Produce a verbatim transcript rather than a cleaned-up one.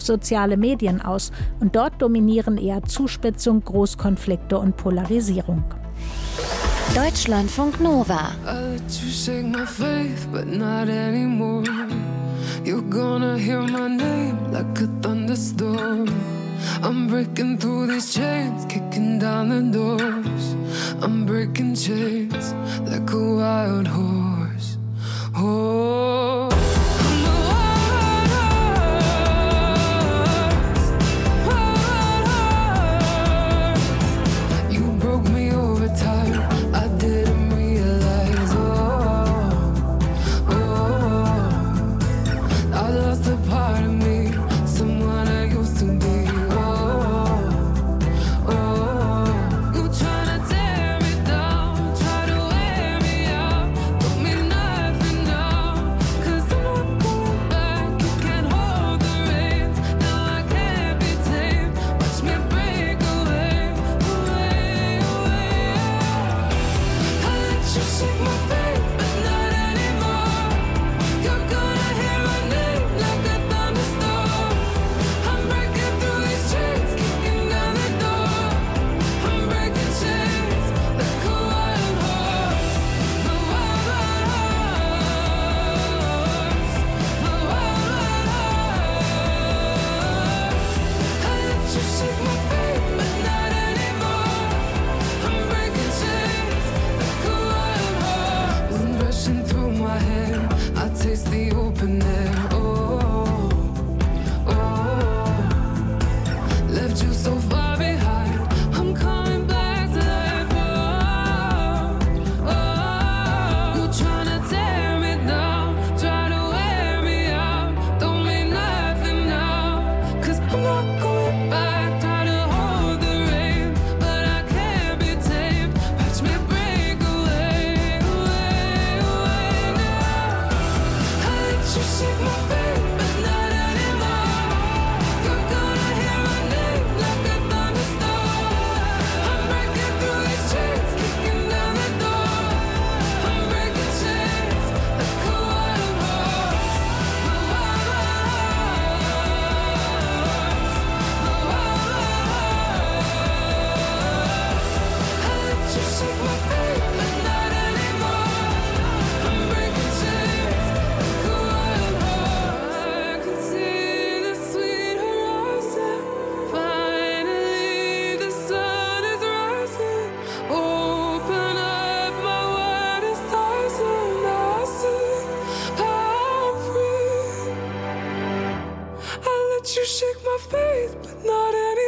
soziale Medien aus und dort dominieren eher Zuspitzung, Großkonflikte und Polarisierung. Deutschlandfunk Nova. You're gonna hear my name like a thunderstorm. I'm breaking through these chains, kicking down the doors. I'm breaking chains like a wild horse. Oh, I'm a wild horse, wild horse. You broke me over time, I didn't realize. Oh, oh, I lost a part of me, someone I used to be. You shake my faith, but not anymore.